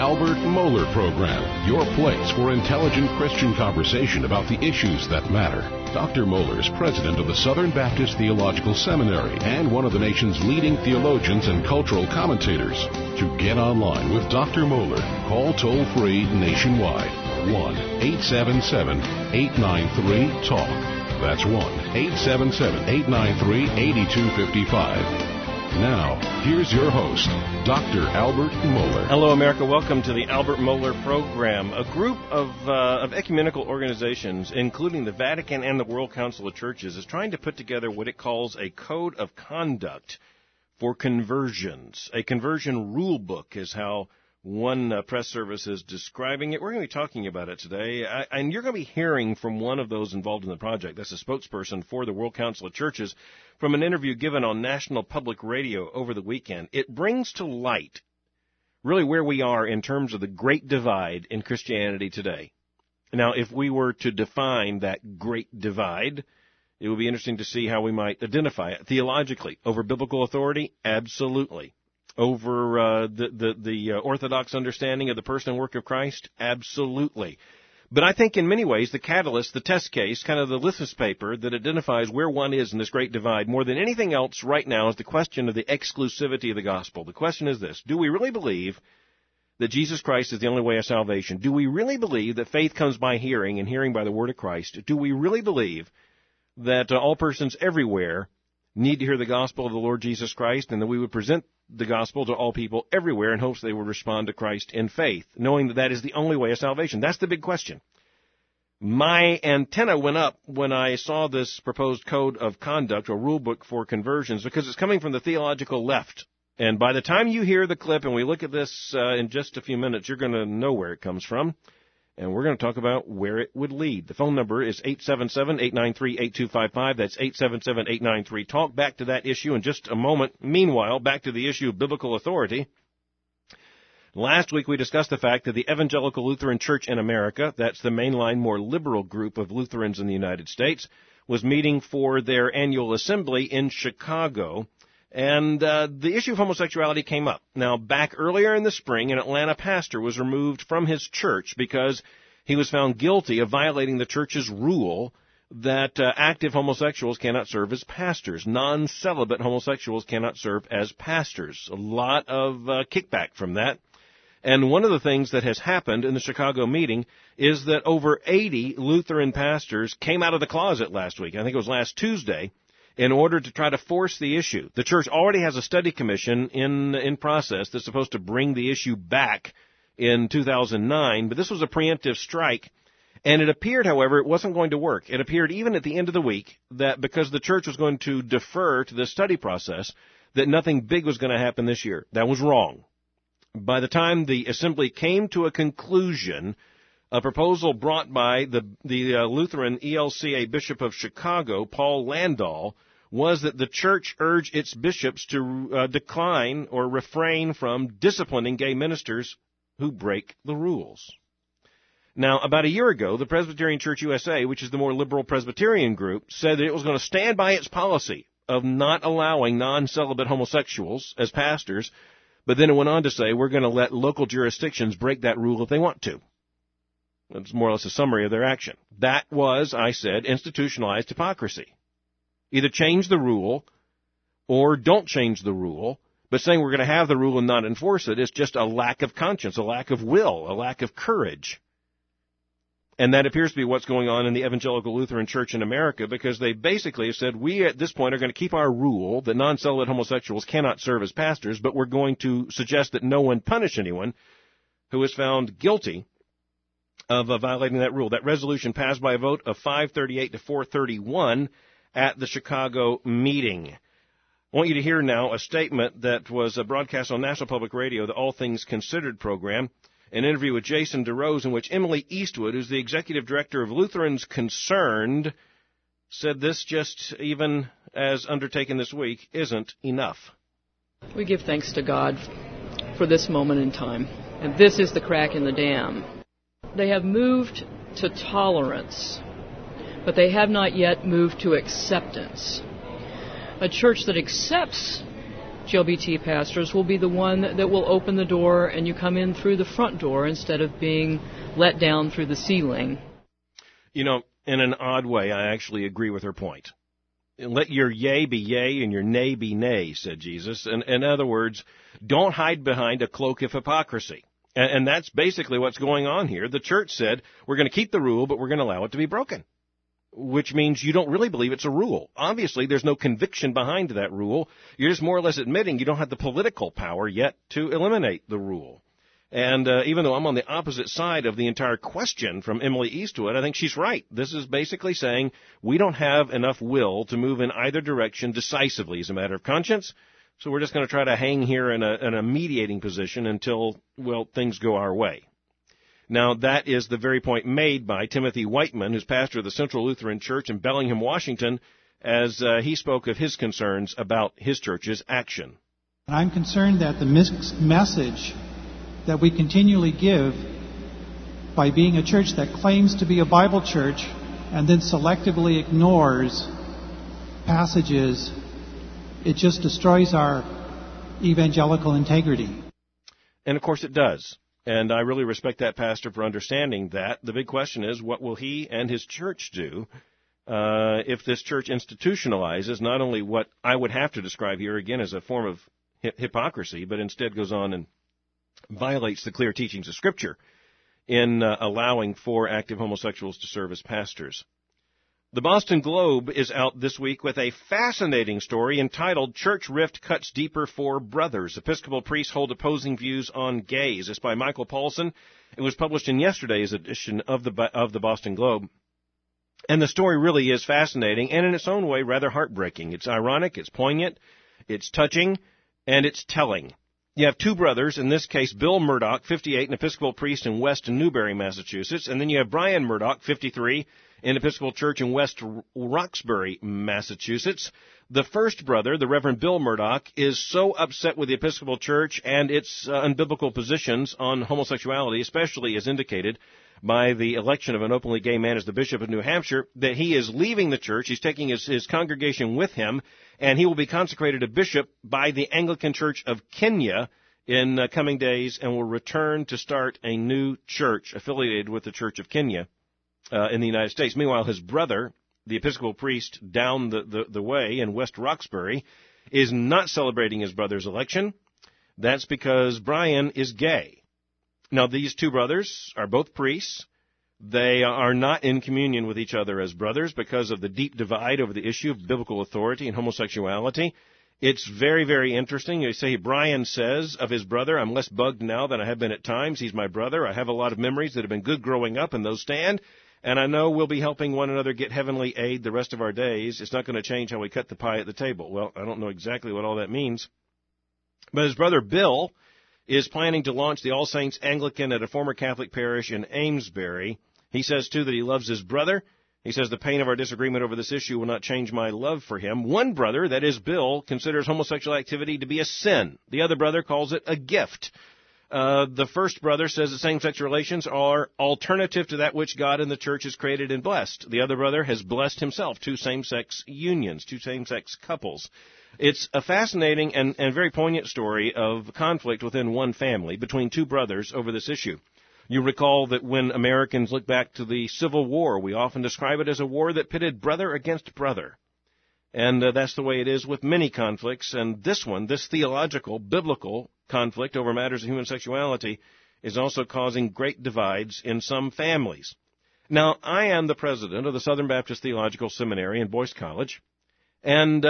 Albert Mohler Program, your place for intelligent Christian conversation about the issues that matter. Dr. Mohler is president of the Southern Baptist Theological Seminary and one of the nation's leading theologians and cultural commentators. To get online with Dr. Mohler, call toll-free nationwide, 1-877-893-TALK. That's 1-877-893-8255. Now, here's your host, Dr. Albert Mohler. Hello, America. Welcome to the Albert Mohler Program. A group of ecumenical organizations, including the Vatican and the World Council of Churches, is trying to put together what it calls a code of conduct for conversions. A conversion rule book is how one press service is describing it. We're going to be talking about it today, and you're going to be hearing from one of those involved in the project. That's a spokesperson for the World Council of Churches from an interview given on National Public Radio over the weekend. It brings to light really where we are in terms of the great divide in Christianity today. Now, if we were to define that great divide, it would be interesting to see how we might identify it. Theologically, over biblical authority, absolutely. Over the orthodox understanding of the person and work of Christ? Absolutely. But I think in many ways the catalyst, the test case, kind of the litmus paper that identifies where one is in this great divide more than anything else right now is the question of the exclusivity of the gospel. The question is this: do we really believe that Jesus Christ is the only way of salvation? Do we really believe that faith comes by hearing and hearing by the word of Christ? Do we really believe that all persons everywhere need to hear the gospel of the Lord Jesus Christ, and that we would present the gospel to all people everywhere in hopes they would respond to Christ in faith, knowing that that is the only way of salvation? That's the big question. My antenna went up when I saw this proposed code of conduct or rule book for conversions, because it's coming from the theological left. And by the time you hear the clip and we look at this in just a few minutes, you're going to know where it comes from. And we're going to talk about where it would lead. The phone number is 877-893-8255. That's 877-893-TALK. Back to that issue in just a moment. Meanwhile, back to the issue of biblical authority. Last week we discussed the fact that the Evangelical Lutheran Church in America, that's the mainline, more liberal group of Lutherans in the United States, was meeting for their annual assembly in Chicago. And the issue of homosexuality came up. Now, back earlier in the spring, an Atlanta pastor was removed from his church because he was found guilty of violating the church's rule that active homosexuals cannot serve as pastors. Non-celibate homosexuals cannot serve as pastors. A lot of kickback from that. And one of the things that has happened in the Chicago meeting is that over 80 Lutheran pastors came out of the closet last week. I think it was last Tuesday, in order to try to force the issue. The church already has a study commission in process that's supposed to bring the issue back in 2009, but this was a preemptive strike, and it appeared, however, it wasn't going to work. It appeared even at the end of the week that because the church was going to defer to the study process, that nothing big was going to happen this year. That was wrong. By the time the assembly came to a conclusion, a proposal brought by the Lutheran ELCA Bishop of Chicago, Paul Landahl, was that the church urge its bishops to decline or refrain from disciplining gay ministers who break the rules. Now, about a year ago, the Presbyterian Church USA, which is the more liberal Presbyterian group, said that it was going to stand by its policy of not allowing non-celibate homosexuals as pastors, but then it went on to say we're going to let local jurisdictions break that rule if they want to. That's more or less a summary of their action. That was, I said, institutionalized hypocrisy. Either change the rule or don't change the rule, but saying we're going to have the rule and not enforce it is just a lack of conscience, a lack of will, a lack of courage. And that appears to be what's going on in the Evangelical Lutheran Church in America, because they basically have said, we at this point are going to keep our rule that non-celibate homosexuals cannot serve as pastors, but we're going to suggest that no one punish anyone who is found guilty of violating that rule. That resolution passed by a vote of 538 to 431 at the Chicago meeting. I want you to hear now a statement that was broadcast on National Public Radio, the All Things Considered program, an interview with Jason DeRose in which Emily Eastwood, who's the executive director of Lutherans Concerned, said this, just even as undertaken this week, isn't enough. We give thanks to God for this moment in time, and this is the crack in the dam. They have moved to tolerance, but they have not yet moved to acceptance. A church that accepts GLBT pastors will be the one that will open the door and you come in through the front door instead of being let down through the ceiling. You know, in an odd way, I actually agree with her point. Let your yea be yea and your nay be nay, said Jesus. In other words, don't hide behind a cloak of hypocrisy. And that's basically what's going on here. The church said, we're going to keep the rule, but we're going to allow it to be broken, which means you don't really believe it's a rule. Obviously, there's no conviction behind that rule. You're just more or less admitting you don't have the political power yet to eliminate the rule. And even though I'm on the opposite side of the entire question from Emily Eastwood, I think she's right. This is basically saying we don't have enough will to move in either direction decisively as a matter of conscience, so we're just going to try to hang here in a mediating position until, well, things go our way. Now, that is the very point made by Timothy Whiteman, who's pastor of the Central Lutheran Church in Bellingham, Washington, as he spoke of his concerns about his church's action. I'm concerned that the message that we continually give by being a church that claims to be a Bible church and then selectively ignores passages, it just destroys our evangelical integrity. And of course it does. And I really respect that pastor for understanding that. The big question is, what will he and his church do if this church institutionalizes not only what I would have to describe here again as a form of hypocrisy, but instead goes on and violates the clear teachings of Scripture in allowing for active homosexuals to serve as pastors. The Boston Globe is out this week with a fascinating story entitled "Church Rift Cuts Deeper for Brothers. Episcopal Priests Hold Opposing Views on Gays." It's by Michael Paulson. It was published in yesterday's edition of the Boston Globe. And the story really is fascinating and in its own way rather heartbreaking. It's ironic, it's poignant, it's touching, and it's telling. You have two brothers, in this case Bill Murdoch, 58, an Episcopal priest in West Newbury, Massachusetts, and then you have Brian Murdoch, 53, an Episcopal church in West Roxbury, Massachusetts. The first brother, the Reverend Bill Murdoch, is so upset with the Episcopal Church and its unbiblical positions on homosexuality, especially as indicated by the election of an openly gay man as the Bishop of New Hampshire, that he is leaving the church. He's taking his congregation with him, and he will be consecrated a bishop by the Anglican Church of Kenya in coming days and will return to start a new church affiliated with the Church of Kenya in the United States. Meanwhile, his brother, the Episcopal priest down the way in West Roxbury, is not celebrating his brother's election. That's because Brian is gay. Now, these two brothers are both priests. They are not in communion with each other as brothers because of the deep divide over the issue of biblical authority and homosexuality. It's very, very interesting. You say, Brian says of his brother, "I'm less bugged now than I have been at times. He's my brother. I have a lot of memories that have been good growing up, and those stand. And I know we'll be helping one another get heavenly aid the rest of our days. It's not going to change how we cut the pie at the table." Well, I don't know exactly what all that means. But his brother Bill is planning to launch the All Saints Anglican at a former Catholic parish in Amesbury. He says, too, that he loves his brother. He says, "The pain of our disagreement over this issue will not change my love for him." One brother, that is Bill, considers homosexual activity to be a sin. The other brother calls it a gift. The first brother says that same-sex relations are alternative to that which God and the church has created and blessed. The other brother has blessed himself two same-sex unions, two same-sex couples. It's a fascinating and very poignant story of conflict within one family between two brothers over this issue. You recall that when Americans look back to the Civil War, we often describe it as a war that pitted brother against brother. And that's the way it is with many conflicts. And this one, this theological, biblical conflict over matters of human sexuality, is also causing great divides in some families. Now, I am the president of the Southern Baptist Theological Seminary in Boyce College. And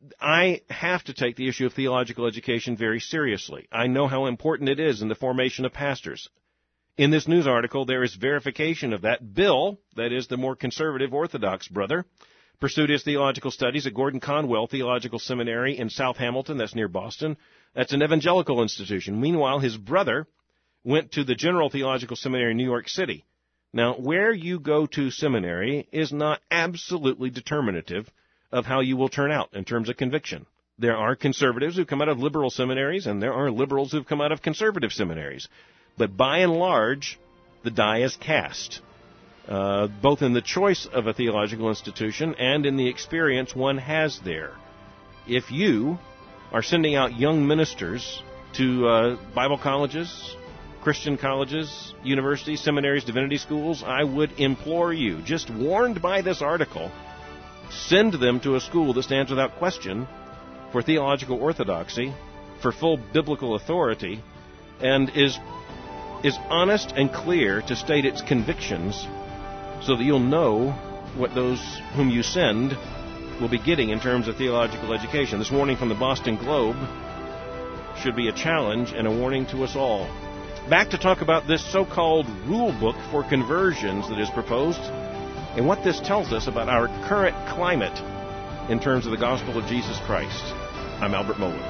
I have to take the issue of theological education very seriously. I know how important it is in the formation of pastors. In this news article, there is verification of that. Bill, that is the more conservative Orthodox brother, pursued his theological studies at Gordon Conwell Theological Seminary in South Hamilton, that's near Boston. That's an evangelical institution. Meanwhile, his brother went to the General Theological Seminary in New York City. Now, where you go to seminary is not absolutely determinative of how you will turn out in terms of conviction. There are conservatives who come out of liberal seminaries, and there are liberals who have come out of conservative seminaries. But by and large, the die is cast, both in the choice of a theological institution and in the experience one has there. If you are sending out young ministers to Bible colleges, Christian colleges, universities, seminaries, divinity schools, I would implore you, just warned by this article, send them to a school that stands without question for theological orthodoxy, for full biblical authority, and is honest and clear to state its convictions so that you'll know what those whom you send will be getting in terms of theological education. This warning from the Boston Globe should be a challenge and a warning to us all. Back to talk about this so-called rule book for conversions that is proposed and what this tells us about our current climate in terms of the gospel of Jesus Christ. I'm Albert Mohler.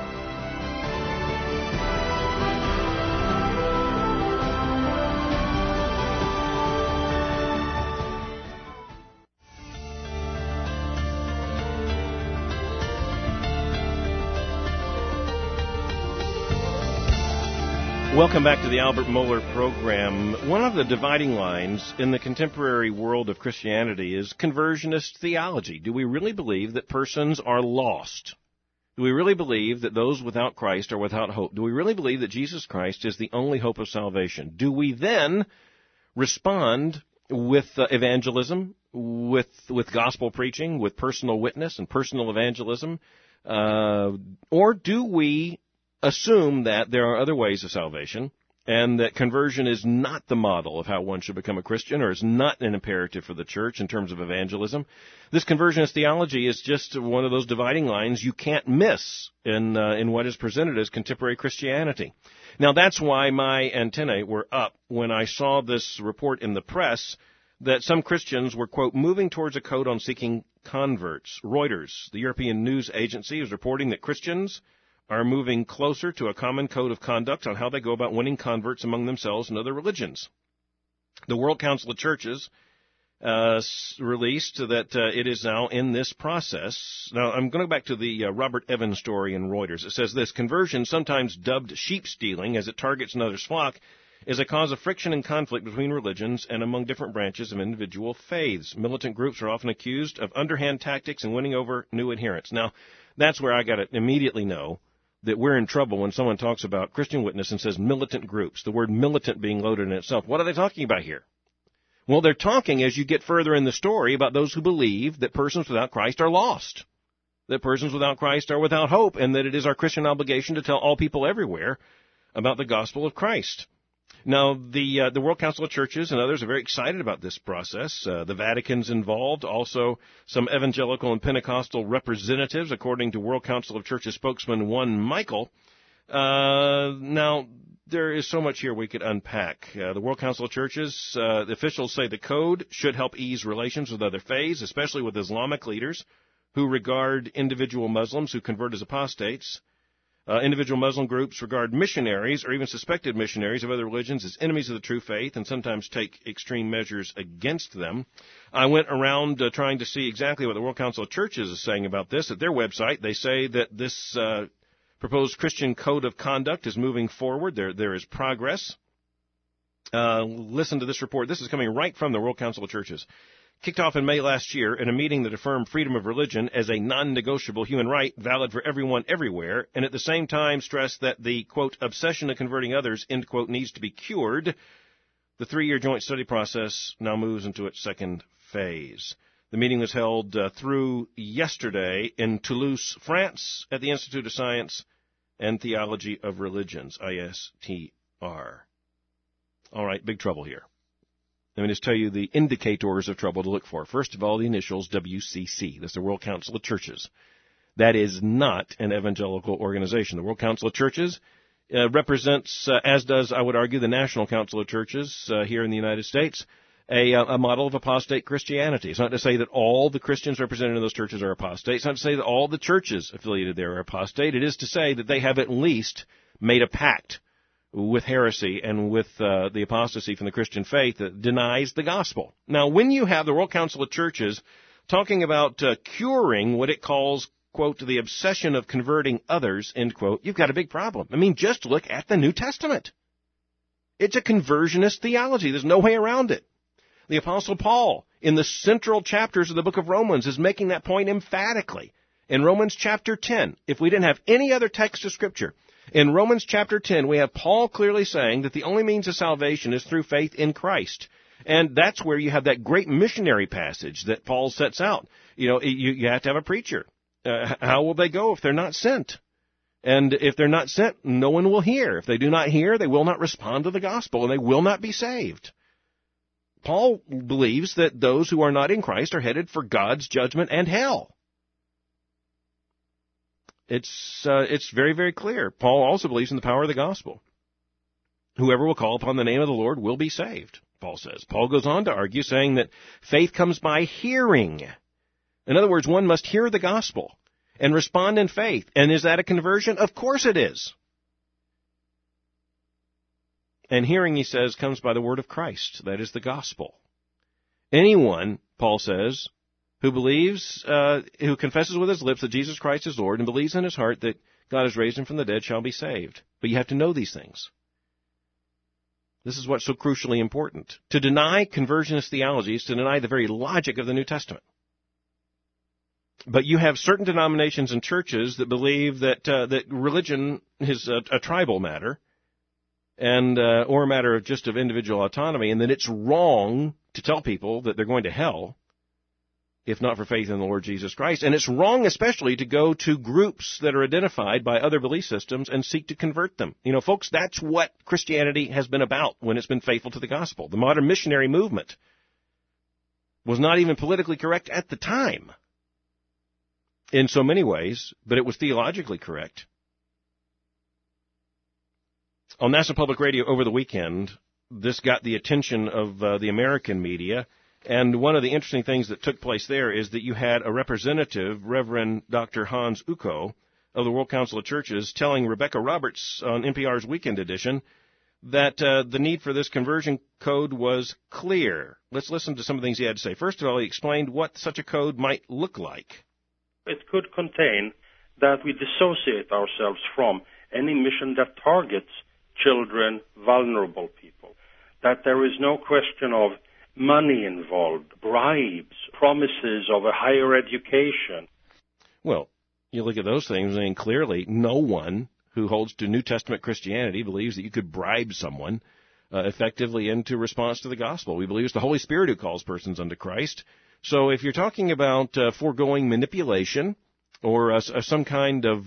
Welcome back to the Albert Mohler program. One of the dividing lines in the contemporary world of Christianity is conversionist theology. Do we really believe that persons are lost? Do we really believe that those without Christ are without hope? Do we really believe that Jesus Christ is the only hope of salvation? Do we then respond with evangelism, with gospel preaching, with personal witness and personal evangelism? Or do we assume that there are other ways of salvation and that conversion is not the model of how one should become a Christian, or is not an imperative for the church in terms of evangelism? This conversionist theology is just one of those dividing lines you can't miss in what is presented as contemporary Christianity. Now, that's why my antennae were up when I saw this report in the press that some Christians were, quote, moving towards a code on seeking converts. Reuters, the European news agency, is reporting that Christians are moving closer to a common code of conduct on how they go about winning converts among themselves and other religions. The World Council of Churches released that it is now in this process. Now, I'm going back to the Robert Evans story in Reuters. It says this: conversion, sometimes dubbed sheep stealing as it targets another's flock, is a cause of friction and conflict between religions and among different branches of individual faiths. Militant groups are often accused of underhand tactics in winning over new adherents. Now, that's where I got to immediately know that we're in trouble when someone talks about Christian witness and says militant groups, the word militant being loaded in itself. What are they talking about here? Well, they're talking, as you get further in the story, about those who believe that persons without Christ are lost, that persons without Christ are without hope, and that it is our Christian obligation to tell all people everywhere about the gospel of Christ. Now, the World Council of Churches and others are very excited about this process. The Vatican's involved, also some evangelical and Pentecostal representatives, according to World Council of Churches spokesman one Michael. Now, there is so much here we could unpack. The World Council of Churches, the officials say the code should help ease relations with other faiths, especially with Islamic leaders who regard individual Muslims who convert as apostates. Individual Muslim groups regard missionaries or even suspected missionaries of other religions as enemies of the true faith and sometimes take extreme measures against them. I went around trying to see exactly what the World Council of Churches is saying about this. At their website, they say that this proposed Christian code of conduct is moving forward. There is progress. Listen to this report. This is coming right from the World Council of Churches. Kicked off in May last year in a meeting that affirmed freedom of religion as a non-negotiable human right valid for everyone everywhere, and at the same time stressed that the, quote, obsession of converting others, end quote, needs to be cured. The 3-year joint study process now moves into its second phase. The meeting was held through yesterday in Toulouse, France, at the Institute of Science and Theology of Religions, ISTR. All right, big trouble here. Let me just tell you the indicators of trouble to look for. First of all, the initials WCC. That's the World Council of Churches. That is not an evangelical organization. The World Council of Churches represents, as does, I would argue, the National Council of Churches here in the United States, a model of apostate Christianity. It's not to say that all the Christians represented in those churches are apostate. It's not to say that all the churches affiliated there are apostate. It is to say that they have at least made a pact with heresy and with the apostasy from the Christian faith that denies the gospel. Now, when you have the World Council of Churches talking about curing what it calls, quote, the obsession of converting others, end quote, you've got a big problem. I mean, just look at the New Testament. It's a conversionist theology. There's no way around it. The Apostle Paul, in the central chapters of the book of Romans, is making that point emphatically. In Romans chapter 10, if we didn't have any other text of Scripture, in Romans chapter 10, we have Paul clearly saying that the only means of salvation is through faith in Christ. And that's where you have that great missionary passage that Paul sets out. You have to have a preacher. How will they go if they're not sent? And if they're not sent, no one will hear. If they do not hear, they will not respond to the gospel, and they will not be saved. Paul believes that those who are not in Christ are headed for God's judgment and hell. It's very, very clear. Paul also believes in the power of the gospel. Whoever will call upon the name of the Lord will be saved, Paul says. Paul goes on to argue, saying that faith comes by hearing. In other words, one must hear the gospel and respond in faith. And is that a conversion? Of course it is. And hearing, he says, comes by the word of Christ. That is the gospel. Anyone, Paul says, who believes, who confesses with his lips that Jesus Christ is Lord and believes in his heart that God has raised him from the dead shall be saved. But you have to know these things. This is what's so crucially important. To deny conversionist theology is to deny the very logic of the New Testament. But you have certain denominations and churches that believe that religion is a tribal matter, and or a matter of just of individual autonomy, and that it's wrong to tell people that they're going to hell if not for faith in the Lord Jesus Christ. And it's wrong especially to go to groups that are identified by other belief systems and seek to convert them. Folks, that's what Christianity has been about when it's been faithful to the gospel. The modern missionary movement was not even politically correct at the time in so many ways, but it was theologically correct. On National Public Radio over the weekend, this got the attention of the American media. And one of the interesting things that took place there is that you had a representative, Reverend Dr. Hans Uko of the World Council of Churches, telling Rebecca Roberts on NPR's Weekend Edition that the need for this conversion code was clear. Let's listen to some of the things he had to say. First of all, he explained what such a code might look like. It could contain that we dissociate ourselves from any mission that targets children, vulnerable people, that there is no question of money involved, bribes, promises of a higher education. Well, you look at those things, and clearly no one who holds to New Testament Christianity believes that you could bribe someone effectively into response to the gospel. We believe it's the Holy Spirit who calls persons unto Christ. So if you're talking about foregoing manipulation or some kind of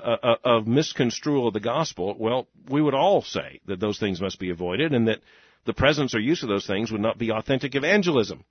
misconstrual of the gospel, well, we would all say that those things must be avoided and that the presence or use of those things would not be authentic evangelism.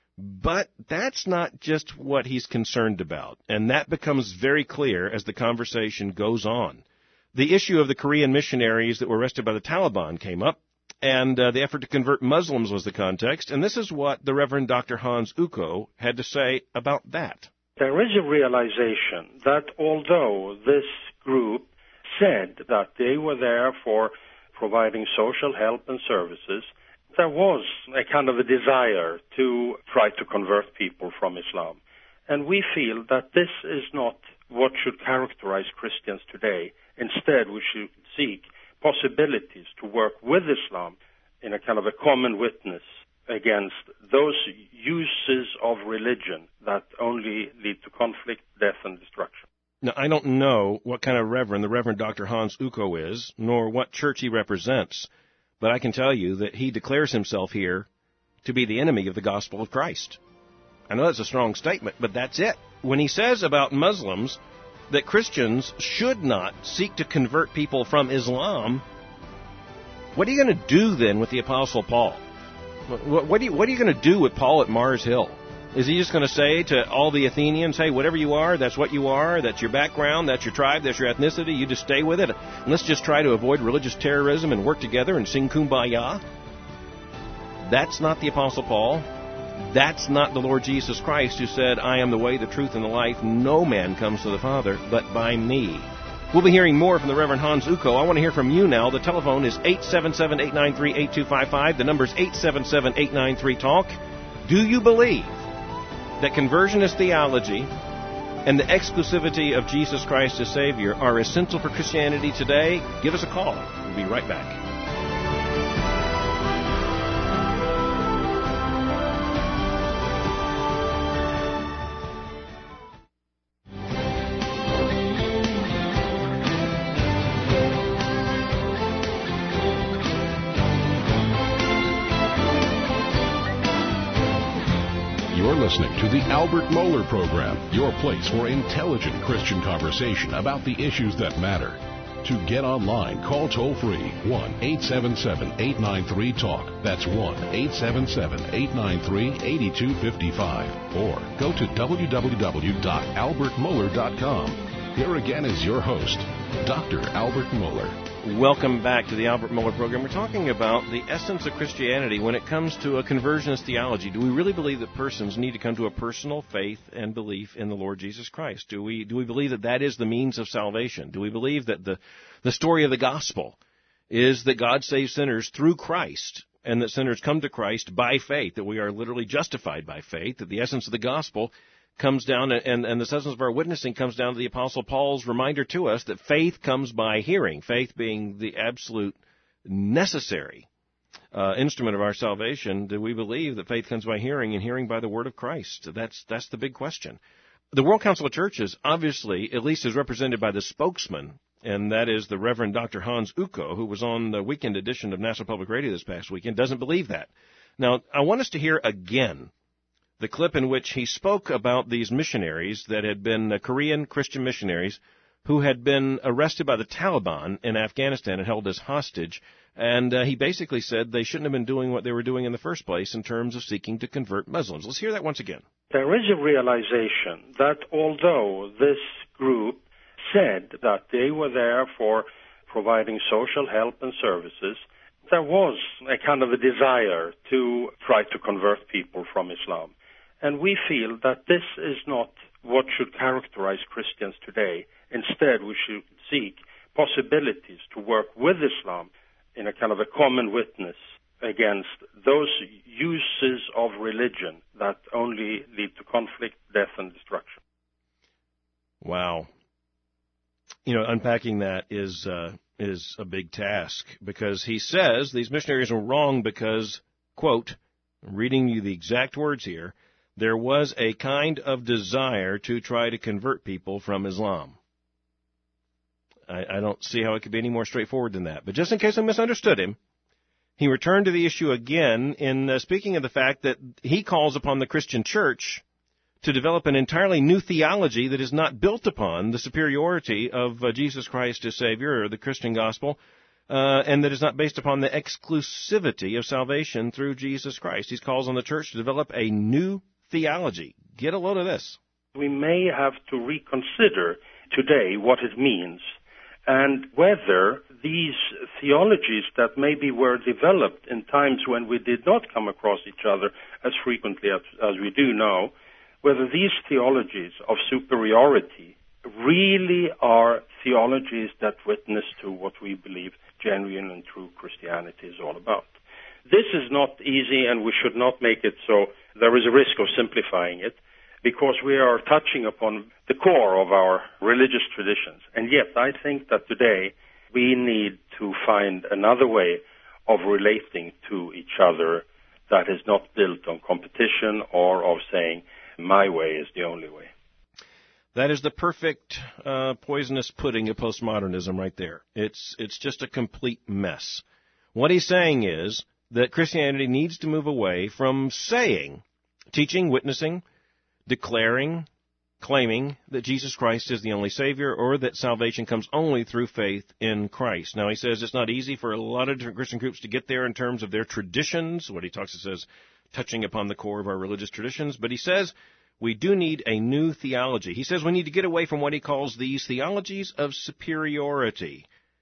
But that's not just what he's concerned about, and that becomes very clear as the conversation goes on. The issue of the Korean missionaries that were arrested by the Taliban came up, and the effort to convert Muslims was the context, and this is what the Reverend Dr. Hans Uko had to say about that. There is a realization that although this group said that they were there for providing social help and services, there was a kind of a desire to try to convert people from Islam. And we feel that this is not what should characterize Christians today. Instead, we should seek possibilities to work with Islam in a kind of a common witness against those uses of religion that only lead to conflict, death, and destruction. Now, I don't know what kind of reverend the Reverend Dr. Hans Uko is, nor what church he represents, but I can tell you that he declares himself here to be the enemy of the gospel of Christ. I know that's a strong statement, but that's it. When he says about Muslims that Christians should not seek to convert people from Islam, what are you going to do then with the Apostle Paul? What are you going to do with Paul at Mars Hill? Is he just going to say to all the Athenians, hey, whatever you are, that's what you are, that's your background, that's your tribe, that's your ethnicity, you just stay with it, and let's just try to avoid religious terrorism and work together and sing Kumbaya? That's not the Apostle Paul. That's not the Lord Jesus Christ, who said, I am the way, the truth, and the life. No man comes to the Father but by me. We'll be hearing more from the Reverend Hans Uko. I want to hear from you now. The telephone is 877-893-8255. The number is 877-893-TALK. Do you believe that conversionist theology and the exclusivity of Jesus Christ as Savior are essential for Christianity today? Give us a call. We'll be right back. listening to the Albert Mohler Program, your place for intelligent Christian conversation about the issues that matter. To get online, call toll-free 1-877-893-TALK. That's 1-877-893-8255. Or go to www.albertmohler.com. Here again is your host, Dr. Albert Mohler. Welcome back to the Albert Mohler Program. We're talking about the essence of Christianity when it comes to a conversionist theology. Do we really believe that persons need to come to a personal faith and belief in the Lord Jesus Christ? Do we believe that that is the means of salvation? Do we believe that the story of the gospel is that God saves sinners through Christ, and that sinners come to Christ by faith, that we are literally justified by faith, that the essence of the gospel comes down, and the essence of our witnessing comes down to the Apostle Paul's reminder to us that faith comes by hearing, faith being the absolute necessary instrument of our salvation. Do we believe that faith comes by hearing, and hearing by the word of Christ? That's the big question. The World Council of Churches, obviously, at least is represented by the spokesman, and that is the Reverend Dr. Hans Uko, who was on the weekend edition of National Public Radio this past weekend, doesn't believe that. Now, I want us to hear again the clip in which he spoke about these missionaries that had been Korean Christian missionaries who had been arrested by the Taliban in Afghanistan and held as hostage. And he basically said they shouldn't have been doing what they were doing in the first place in terms of seeking to convert Muslims. Let's hear that once again. There is a realization that although this group said that they were there for providing social help and services, there was a kind of a desire to try to convert people from Islam. And we feel that this is not what should characterize Christians today. Instead, we should seek possibilities to work with Islam in a kind of a common witness against those uses of religion that only lead to conflict, death, and destruction. Wow. You know, unpacking that is a big task, because he says these missionaries are wrong because, quote, I'm reading you the exact words here, there was a kind of desire to try to convert people from Islam. I don't see how it could be any more straightforward than that. But just in case I misunderstood him, he returned to the issue again in speaking of the fact that he calls upon the Christian church to develop an entirely new theology that is not built upon the superiority of Jesus Christ as Savior or the Christian gospel, and that is not based upon the exclusivity of salvation through Jesus Christ. He calls on the church to develop a new theology. Get a load of this. We may have to reconsider today what it means and whether these theologies that maybe were developed in times when we did not come across each other as frequently as we do now, whether these theologies of superiority really are theologies that witness to what we believe genuine and true Christianity is all about. This is not easy, and we should not make it so. There is a risk of simplifying it, because we are touching upon the core of our religious traditions. And yet, I think that today we need to find another way of relating to each other that is not built on competition or of saying, my way is the only way. That is the perfect poisonous pudding of postmodernism right there. It's just a complete mess. What he's saying is that Christianity needs to move away from saying, teaching, witnessing, declaring, claiming that Jesus Christ is the only Savior, or that salvation comes only through faith in Christ. Now, he says it's not easy for a lot of different Christian groups to get there in terms of their traditions. What he talks about says, touching upon the core of our religious traditions. But he says we do need a new theology. He says we need to get away from what he calls these theologies of superiority,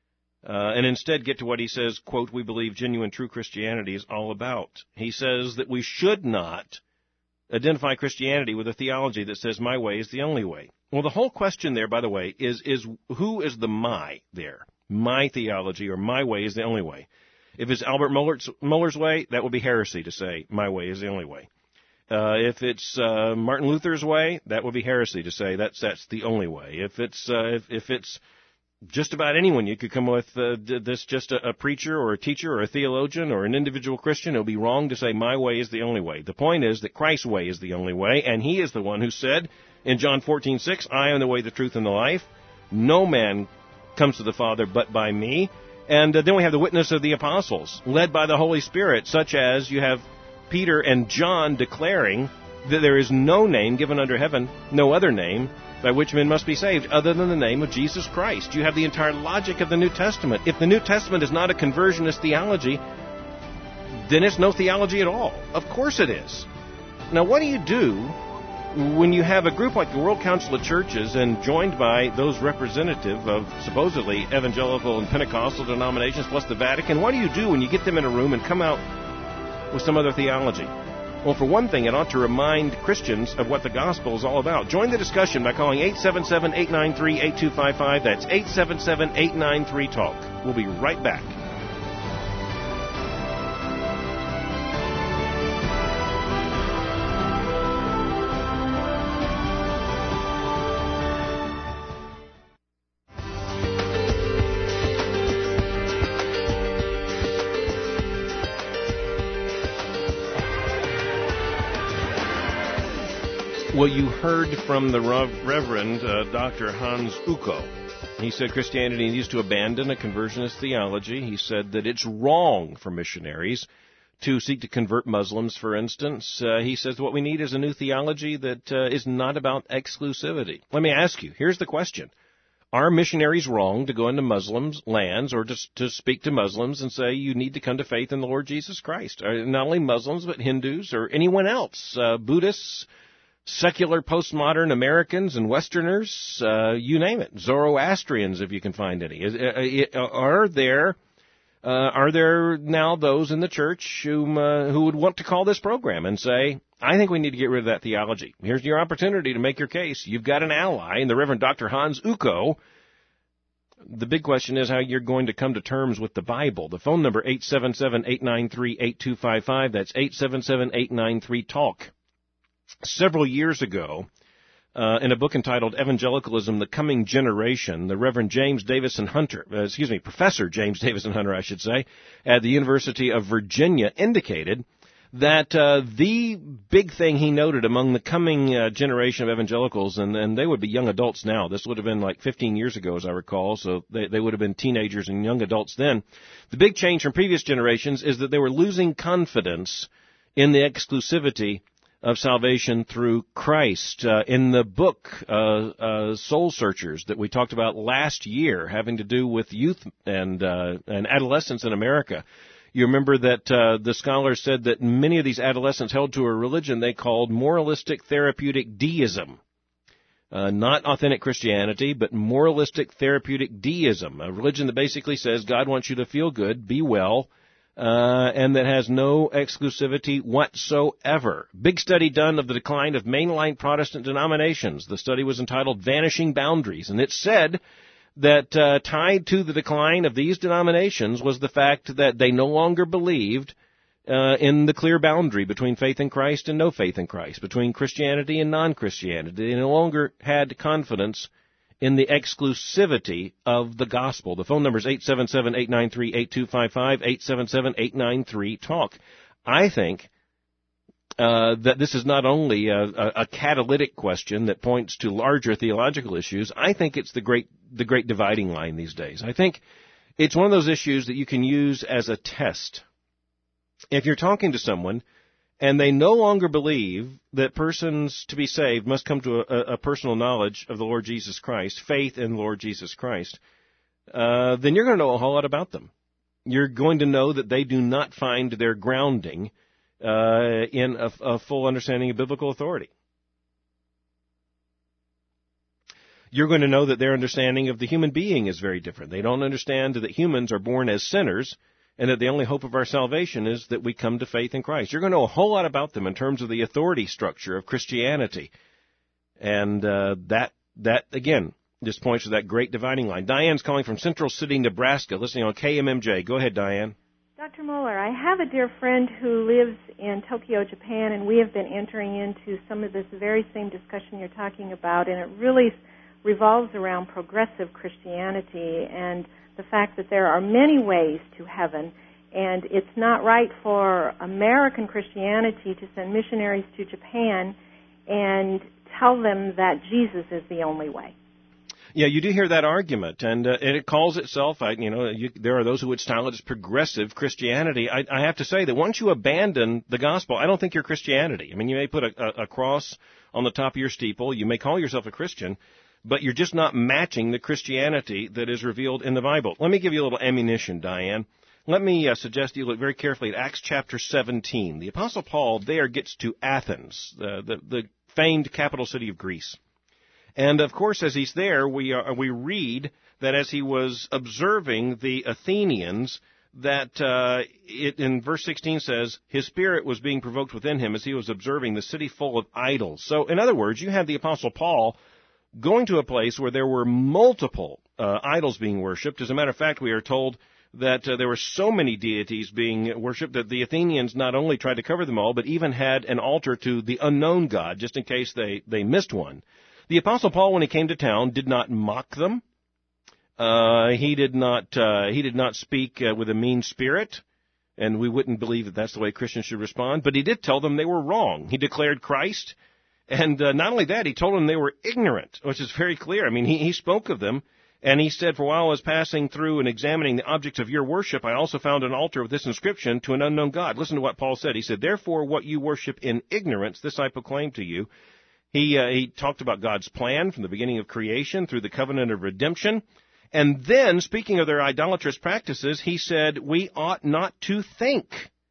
and instead get to what he says, quote, we believe genuine true Christianity is all about. He says that we should not identify Christianity with a theology that says my way is the only way. Well, the whole question there, by the way, is who is the my there? My theology or my way is the only way. If it's Albert Mohler's way, that would be heresy to say my way is the only way. If it's Martin Luther's way, that would be heresy to say that's the only way. If it's just about anyone, you could come with this just a preacher or a teacher or a theologian or an individual Christian. It would be wrong to say my way is the only way. The point is that Christ's way is the only way, and he is the one who said in John 14:6, I am the way, the truth, and the life. No man comes to the Father but by me. And then we have the witness of the apostles, led by the Holy Spirit, such as you have Peter and John declaring that there is no name given under heaven, no other name, by which men must be saved, other than the name of Jesus Christ. You have the entire logic of the New Testament. If the New Testament is not a conversionist theology, then it's no theology at all. Of course it is. Now, what do you do when you have a group like the World Council of Churches and joined by those representative of supposedly evangelical and Pentecostal denominations plus the Vatican? What do you do when you get them in a room and come out with some other theology? Well, for one thing, it ought to remind Christians of what the gospel is all about. Join the discussion by calling 877-893-8255. That's 877-893-TALK. We'll be right back. Well, you heard from the Reverend Dr. Hans Uko. He said Christianity needs to abandon a conversionist theology. He said that it's wrong for missionaries to seek to convert Muslims, for instance. He says what we need is a new theology that is not about exclusivity. Let me ask you, here's the question. Are missionaries wrong to go into Muslims' lands or to speak to Muslims and say you need to come to faith in the Lord Jesus Christ? Not only Muslims, but Hindus or anyone else, Buddhists, secular postmodern Americans and Westerners, you name it, Zoroastrians, if you can find any. Are there now those in the church who would want to call this program and say, I think we need to get rid of that theology. Here's your opportunity to make your case. You've got an ally in the Reverend Dr. Hans Uko. The big question is how you're going to come to terms with the Bible. The phone number, 877-893-8255. That's 877-893-TALK. Several years ago, in a book entitled Evangelicalism, The Coming Generation, the Reverend Professor James Davison Hunter, I should say, at the University of Virginia indicated that the big thing he noted among the coming generation of evangelicals, and they would be young adults now. This would have been like 15 years ago, as I recall, so they would have been teenagers and young adults then. The big change from previous generations is that they were losing confidence in the exclusivity of salvation through Christ. In the book Soul Searchers that we talked about last year, having to do with youth and adolescents in America, you remember that the scholars said that many of these adolescents held to a religion they called moralistic therapeutic deism. Not authentic Christianity, but moralistic therapeutic deism, a religion that basically says God wants you to feel good, be well, and that has no exclusivity whatsoever. Big study done of the decline of mainline Protestant denominations. The study was entitled Vanishing Boundaries, and it said that tied to the decline of these denominations was the fact that they no longer believed in the clear boundary between faith in Christ and no faith in Christ, between Christianity and non-Christianity. They no longer had confidence in the exclusivity of the gospel. The phone number is 877-893-8255, 877-893-TALK. I think that this is not only a catalytic question that points to larger theological issues. I think it's the great dividing line these days. I think it's one of those issues that you can use as a test. If you're talking to someone and they no longer believe that persons to be saved must come to a personal knowledge of the Lord Jesus Christ, faith in the Lord Jesus Christ, then you're going to know a whole lot about them. You're going to know that they do not find their grounding in a full understanding of biblical authority. You're going to know that their understanding of the human being is very different. They don't understand that humans are born as sinners, and that the only hope of our salvation is that we come to faith in Christ. You're going to know a whole lot about them in terms of the authority structure of Christianity. And that again, just points to that great dividing line. Diane's calling from Central City, Nebraska, listening on KMMJ. Go ahead, Diane. Dr. Moeller, I have a dear friend who lives in Tokyo, Japan, and we have been entering into some of this very same discussion you're talking about, and it really revolves around progressive Christianity and the fact that there are many ways to heaven, and it's not right for American Christianity to send missionaries to Japan and tell them that Jesus is the only way. Yeah, you do hear that argument, and it calls itself, there are those who would style it as progressive Christianity. I have to say that once you abandon the gospel, I don't think you're Christianity. I mean, you may put a cross on the top of your steeple, you may call yourself a Christian, but you're just not matching the Christianity that is revealed in the Bible. Let me give you a little ammunition, Diane. Let me suggest you look very carefully at Acts chapter 17. The Apostle Paul there gets to Athens, the famed capital city of Greece. And, of course, as he's there, we read that as he was observing the Athenians, that in verse 16 says, his spirit was being provoked within him as he was observing the city full of idols. So, in other words, you have the Apostle Paul going to a place where there were multiple idols being worshipped. As a matter of fact, we are told that there were so many deities being worshipped that the Athenians not only tried to cover them all, but even had an altar to the unknown God, just in case they missed one. The Apostle Paul, when he came to town, did not mock them. He did not speak with a mean spirit, and we wouldn't believe that that's the way Christians should respond. But he did tell them they were wrong. He declared Christ, and not only that, he told them they were ignorant, which is very clear. I mean, he spoke of them, and he said, "For while I was passing through and examining the objects of your worship, I also found an altar with this inscription, to an unknown God." Listen to what Paul said. He said, "Therefore, what you worship in ignorance, this I proclaim to you." He talked about God's plan from the beginning of creation through the covenant of redemption. And then, speaking of their idolatrous practices, he said, we ought not to think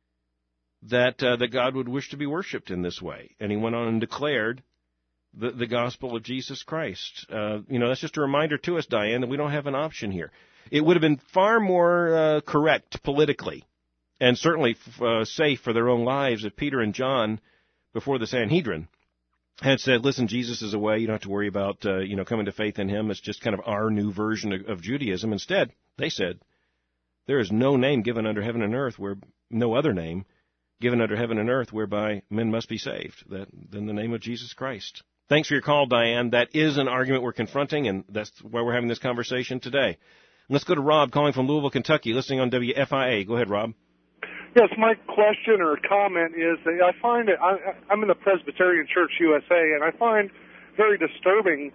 that God would wish to be worshipped in this way. And he went on and declared the gospel of Jesus Christ. That's just a reminder to us, Diane, that we don't have an option here. It would have been far more correct politically, and certainly safe for their own lives, if Peter and John, before the Sanhedrin, had said, listen, Jesus is a way. You don't have to worry about, coming to faith in him. It's just kind of our new version of Judaism. Instead, they said, there is no name given under heaven and earth no other name given under heaven and earth whereby men must be saved than the name of Jesus Christ. Thanks for your call, Diane. That is an argument we're confronting, and that's why we're having this conversation today. Let's go to Rob calling from Louisville, Kentucky, listening on WFIA. Go ahead, Rob. Yes, my question or comment is that I find it, I'm in the Presbyterian Church USA, and I find very disturbing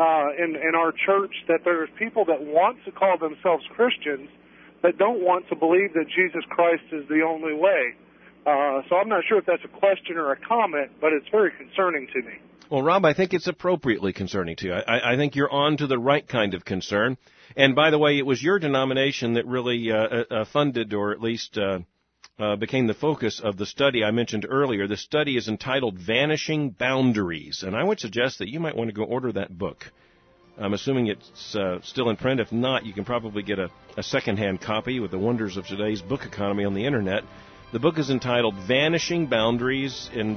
in our church that there's people that want to call themselves Christians that don't want to believe that Jesus Christ is the only way. So I'm not sure if that's a question or a comment, but it's very concerning to me. Well, Rob, I think it's appropriately concerning to you. I think you're on to the right kind of concern. And by the way, it was your denomination that really funded, or at least became the focus of the study I mentioned earlier. The study is entitled Vanishing Boundaries, and I would suggest that you might want to go order that book. I'm assuming it's still in print. If not, you can probably get a second-hand copy with the wonders of today's book economy on the Internet. The book is entitled Vanishing Boundaries, and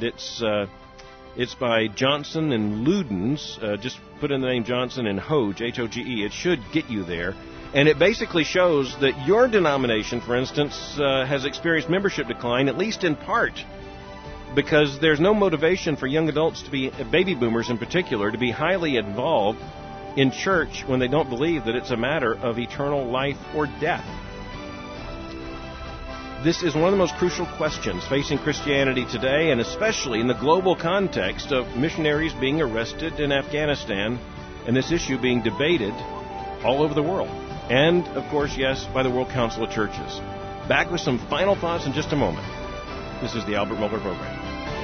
it's by Johnson and Ludens. Just put in the name Johnson and Hoge, H-O-G-E. It should get you there. And it basically shows that your denomination, for instance, has experienced membership decline, at least in part, because there's no motivation for young adults to be, baby boomers in particular, to be highly involved in church when they don't believe that it's a matter of eternal life or death. This is one of the most crucial questions facing Christianity today, and especially in the global context of missionaries being arrested in Afghanistan and this issue being debated all over the world. And, of course, yes, by the World Council of Churches. Back with some final thoughts in just a moment. This is the Albert Mohler Program.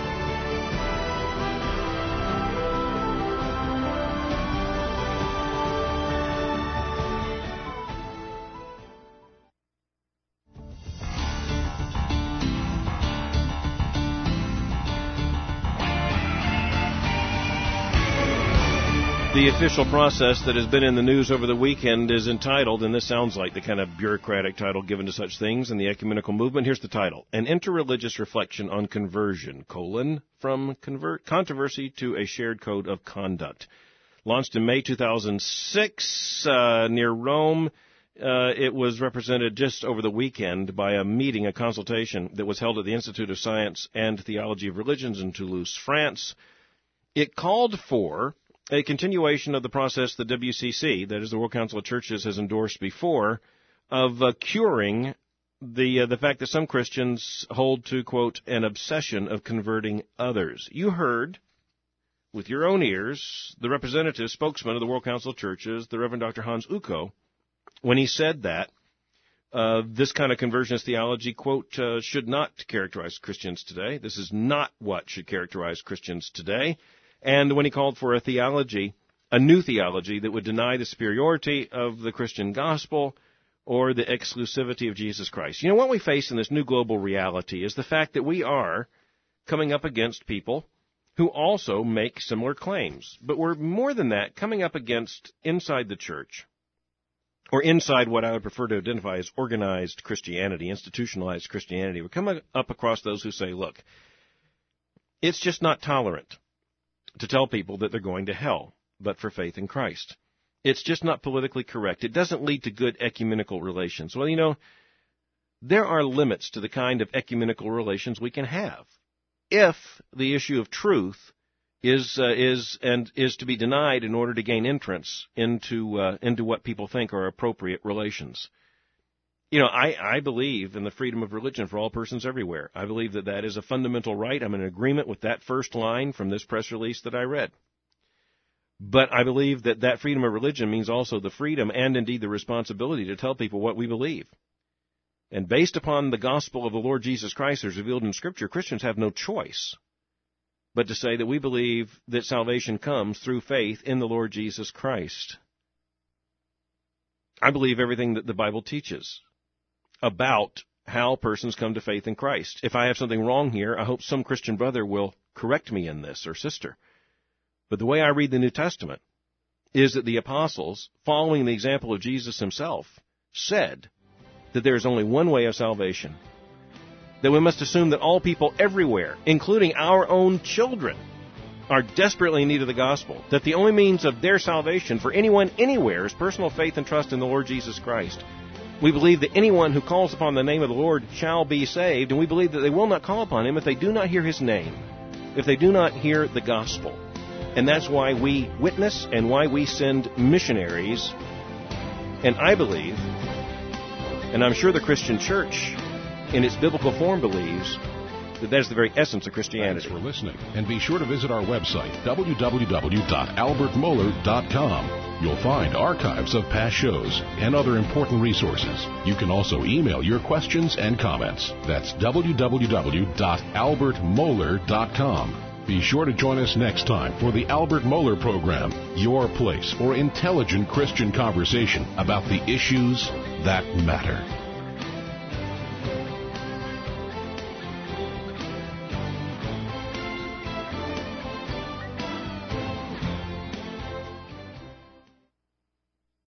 The official process that has been in the news over the weekend is entitled, and this sounds like the kind of bureaucratic title given to such things in the ecumenical movement. Here's the title: An Interreligious Reflection on Conversion, from Controversy to a Shared Code of Conduct. Launched in May 2006 near Rome. It was represented just over the weekend by a consultation that was held at the Institute of Science and Theology of Religions in Toulouse, France. It called for a continuation of the process the WCC, that is the World Council of Churches, has endorsed before, of curing the fact that some Christians hold to, quote, an obsession of converting others. You heard with your own ears the representative spokesman of the World Council of Churches, the Reverend Dr. Hans Uko, when he said that this kind of conversionist theology, quote, should not characterize Christians today. This is not what should characterize Christians today. And when he called for a theology, a new theology that would deny the superiority of the Christian gospel or the exclusivity of Jesus Christ. You know, what we face in this new global reality is the fact that we are coming up against people who also make similar claims. But we're more than that, coming up against inside the church, or inside what I would prefer to identify as organized Christianity, institutionalized Christianity. We're coming up across those who say, look, it's just not tolerant to tell people that they're going to hell, but for faith in Christ. It's just not politically correct. It doesn't lead to good ecumenical relations. Well, you know, there are limits to the kind of ecumenical relations we can have if the issue of truth is to be denied in order to gain entrance into what people think are appropriate relations. You know, I believe in the freedom of religion for all persons everywhere. I believe that that is a fundamental right. I'm in agreement with that first line from this press release that I read. But I believe that that freedom of religion means also the freedom and indeed the responsibility to tell people what we believe. And based upon the gospel of the Lord Jesus Christ as revealed in Scripture, Christians have no choice but to say that we believe that salvation comes through faith in the Lord Jesus Christ. I believe everything that the Bible teaches about how persons come to faith in Christ. If I have something wrong here, I hope some Christian brother will correct me in this, or sister. But the way I read the New Testament is that the apostles, following the example of Jesus himself, said that there is only one way of salvation, that we must assume that all people everywhere, including our own children, are desperately in need of the gospel, that the only means of their salvation for anyone anywhere is personal faith and trust in the Lord Jesus Christ. We believe that anyone who calls upon the name of the Lord shall be saved, and we believe that they will not call upon him if they do not hear his name, if they do not hear the gospel. And that's why we witness and why we send missionaries. And I believe, and I'm sure the Christian church in its biblical form believes, that is the very essence of Christianity. Thanks for listening. And be sure to visit our website, www.albertmohler.com. You'll find archives of past shows and other important resources. You can also email your questions and comments. That's www.albertmohler.com. Be sure to join us next time for the Albert Mohler Program, your place for intelligent Christian conversation about the issues that matter.